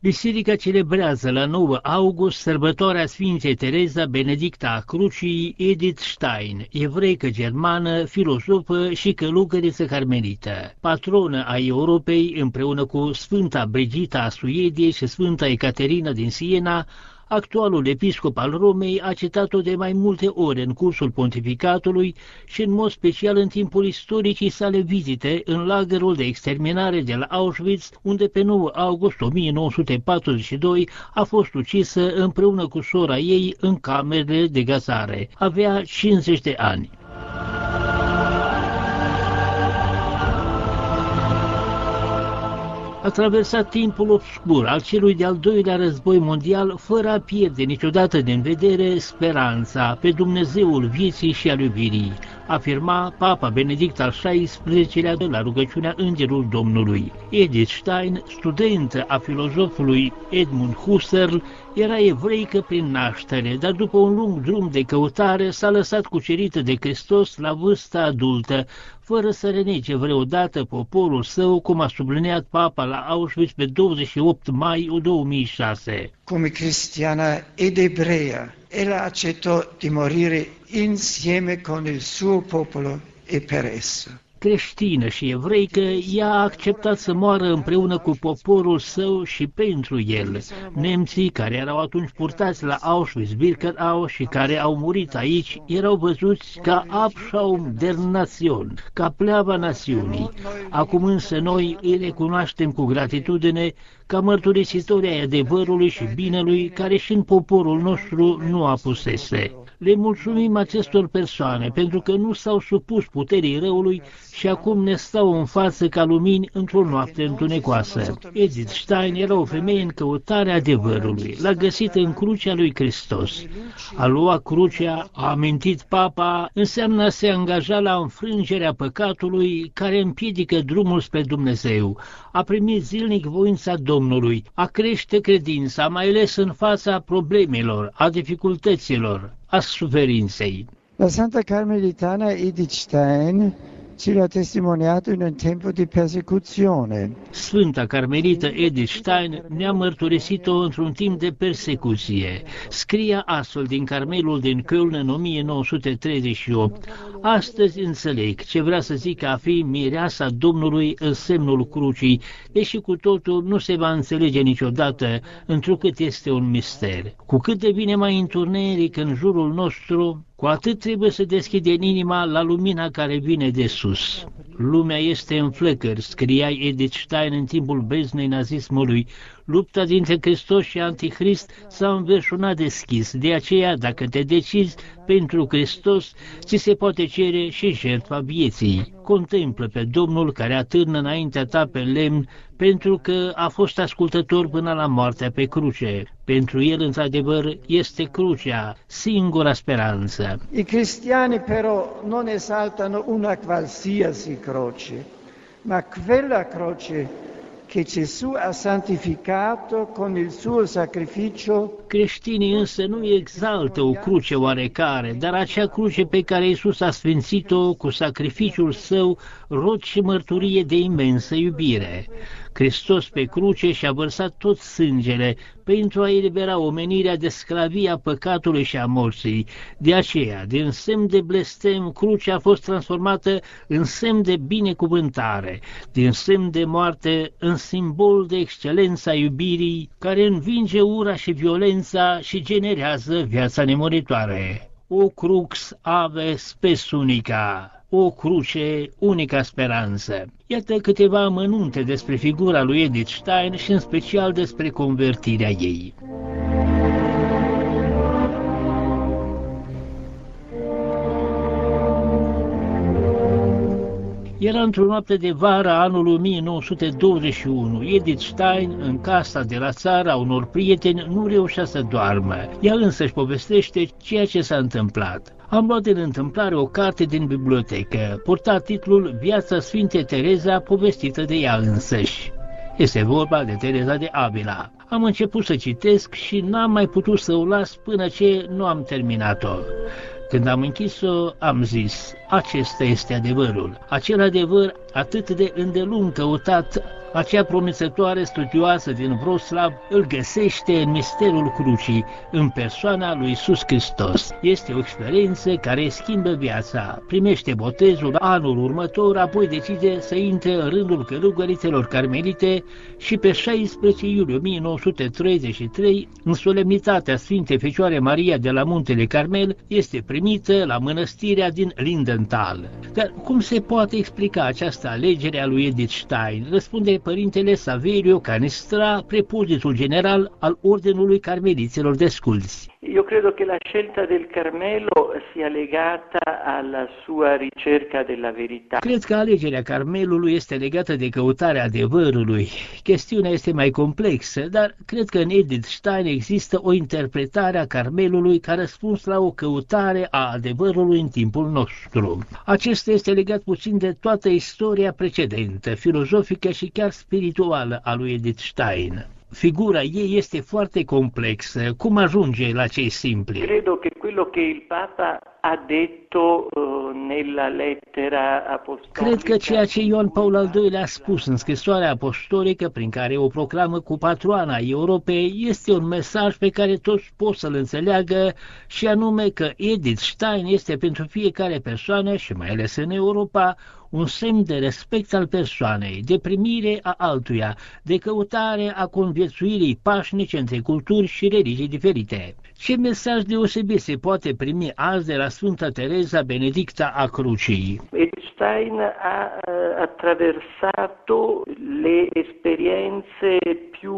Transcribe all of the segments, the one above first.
Biserica celebrează la 9 august sărbătoarea Sfintei Tereza Benedicta a Crucii Edith Stein, evreică germană, filozofă și călugăriță carmelită, patronă a Europei împreună cu Sfânta Brigita a Suediei și Sfânta Ecaterina din Siena. Actualul episcop al Romei a citat-o de mai multe ori în cursul pontificatului și în mod special în timpul istoricii sale vizite în lagărul de exterminare de la Auschwitz, unde pe 9 august 1942 a fost ucisă împreună cu sora ei în camerele de gazare. Avea 50 de ani. A traversat timpul obscur al celui de-al doilea război mondial fără a pierde niciodată din vedere speranța pe Dumnezeul vieții și al iubirii, afirma Papa Benedict al XVI-lea la rugăciunea Îngerul Domnului. Edith Stein, studentă a filozofului Edmund Husserl, era evreică prin naștere, dar după un lung drum de căutare s-a lăsat cucerită de Hristos la vârsta adultă, fără să renege vreodată poporul său, cum a subliniat Papa la Auschwitz pe 28 mai 2006. Come cristiana ed ebrea, ella accettò di morire insieme con il suo popolo e per esso. Creștină și evreică, ea a acceptat să moară împreună cu poporul său și pentru el. Nemții care erau atunci purtați la Auschwitz-Birkenau și care au murit aici erau văzuți ca Abschaum der Nation, ca pleava națiunii. Acum însă noi îi recunoaștem cu gratitudine ca mărturisitori ai adevărului și binelui care și în poporul nostru nu apusese. Le mulțumim acestor persoane pentru că nu s-au supus puterii răului și acum ne stau în față ca lumini într-o noapte întunecoasă. Edith Stein era o femeie în căutarea adevărului. L-a găsit în crucea lui Hristos. A lua crucea, a amintit Papa, înseamnă a se angaja la înfrângerea păcatului care împiedică drumul spre Dumnezeu. A primit zilnic voința Domnului, a crește credința, mai ales în fața problemelor, a dificultăților, a suferinței. La Santa Carmelitana Edith Stein ce l'ha testimoniato in un tempo di persecuzione. Sfânta Carmelită Edith Stein ne-a mărturisit-o într-un timp de persecuție. Scria astfel din Carmelul din Köln în 1938. Astăzi înțeleg ce vrea să zic a fi mireasa Domnului în semnul crucii, deși cu totul nu se va înțelege niciodată, întrucât este un mister. Cu cât devine mai întuneric în jurul nostru, cu atât trebuie să deschidem inima la lumina care vine de sus. Lumea este în flăcări, scria Edith Stein în timpul beznei nazismului. Lupta dintre Hristos și Antichrist s-a înverșunat deschis, de aceea, dacă te decizi pentru Hristos, ți se poate cere și jertfa vieții. Contemplă pe Domnul care atârnă înaintea ta pe lemn, pentru că a fost ascultător până la moartea pe cruce. Pentru el, într-adevăr, este crucea, singura speranță. I cristiani però non esaltano una qualsiasi croce, ma quella croce che Gesù ha santificato con il suo sacrificio. Creștinii însă nu exaltă o cruce oarecare, dar acea cruce pe care Iisus a sfințit-o cu sacrificiul său, rod și mărturie de imensă iubire. Hristos pe cruce și-a vărsat tot sângele pentru a elibera omenirea de sclavia păcatului și a morții. De aceea, din semn de blestem, crucea a fost transformată în semn de binecuvântare, din semn de moarte în simbol de excelența iubirii, care învinge ura și violența și generează viața nemuritoare. O crux ave spes unica. O cruce, unica speranță. Iată câteva amănunte despre figura lui Edith Stein și în special despre convertirea ei. Era într-o noapte de vară a anului 1921. Edith Stein, în casa de la țară a unor prieteni, nu reușea să doarmă. Ea însă își povestește ceea ce s-a întâmplat. Am luat din întâmplare o carte din bibliotecă, purta titlul Viața Sfintei Tereza, povestită de ea însăși. Este vorba de Tereza de Avila. Am început să citesc și n-am mai putut să o las până ce nu am terminat-o. Când am închis-o, am zis, acesta este adevărul. Acel adevăr atât de îndelung căutat Acea promițătoare studioasă din Wroclaw îl găsește în misterul crucii, în persoana lui Iisus Hristos. Este o experiență care schimbă viața. Primește botezul anul următor, apoi decide să intre în rândul călugărițelor carmelite și pe 16 iulie 1933, în solemnitatea Sfintei Fecioare Maria de la Muntele Carmel, este primită la mănăstirea din Lindenthal. Dar cum se poate explica această alegere a lui Edith Stein? Răspunde părintele Saverio Canestra, prepozitul general al Ordinului Carmeliților Desculți. Io credo che la scelta del Carmelo sia legata alla sua ricerca della verità. Cred că alegerea Carmelului este legată de căutarea adevărului. Chestiunea este mai complexă, dar cred că în Edith Stein există o interpretare a Carmelului ca răspuns la o căutare a adevărului în timpul nostru. Acesta este legat puțin de toată istoria precedentă, filozofică și chiar spirituală a lui Edith Stein. Figura ei este foarte complexă. Cum ajunge la cei simpli? Credo che quello che il Papa ha detto nella lettera apostolica. Cred că ceea ce Ioan Paul al II-lea a spus în scrisoarea apostolică prin care o proclamă cu patroana Europei este un mesaj pe care toți pot să-l înțeleagă, și anume că Edith Stein este pentru fiecare persoană și mai ales în Europa un semn de respect al persoanei, de primire a altuia, de căutare a conviețuirii pașnice între culturi și religii diferite. Ce mesaj deosebit se poate primi azi de la Sfânta Teresa Benedicta a Crucii? Edith Stein ha attraversato le esperienze più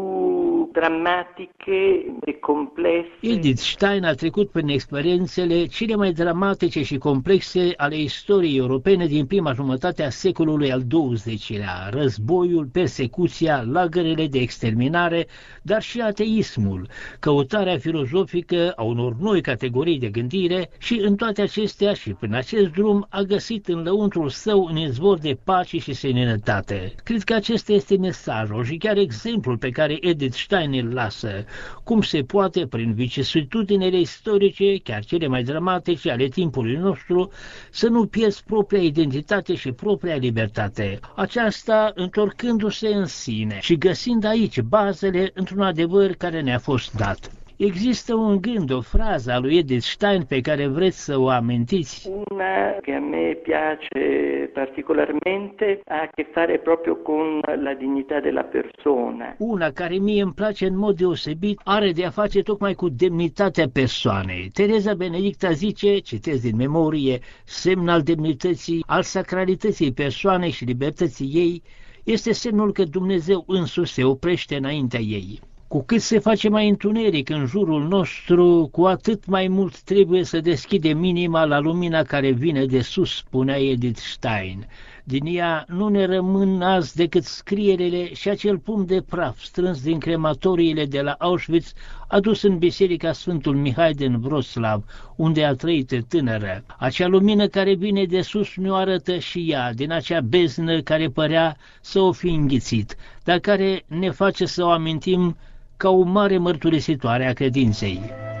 drammatiche e complesse. Edith Stein a trecut prin experiențele cele mai dramatice și complexe ale istoriei europene din prima jumătate a secolului al XX-lea, războiul, persecuția, lagărele de exterminare, dar și ateismul, căutarea filozofică a unor noi categorii de gândire, și în toate acestea și prin acest drum a găsit în lăuntrul său un izvor de pace și seninătate. Cred că acesta este mesajul și chiar exemplul pe care Edith Stein îl lasă, cum se poate prin vicissitudinile istorice, chiar cele mai dramatice ale timpului nostru, să nu pierzi propria identitate și propria libertate. Aceasta întorcându-se în sine și găsind aici bazele într-un adevăr care ne-a fost dat. Există un gând, o frază a lui Edith Stein pe care vreți să o amintiți? Una che a me piace particolarmente ha a che fare proprio con la dignità della persona. Una care mie îmi place în mod deosebit are de a face tocmai cu demnitatea persoanei. Teresa Benedicta zice, citez din memorie, semn al demnității, al sacralității persoanei și libertății ei, este semnul că Dumnezeu însuși se oprește înaintea ei. Cu cât se face mai întuneric în jurul nostru, cu atât mai mult trebuie să deschidem inima la lumina care vine de sus, spunea Edith Stein. Din ea nu ne rămân azi decât scrierele și acel pumn de praf strâns din crematoriile de la Auschwitz, adus în biserica Sfântul Mihai din Wroclaw, unde a trăit tânără. Acea lumină care vine de sus ne-o arătă și ea, din acea beznă care părea să o fi înghițit, dar care ne face să o amintim ca o mare mărturisitoare a credinței.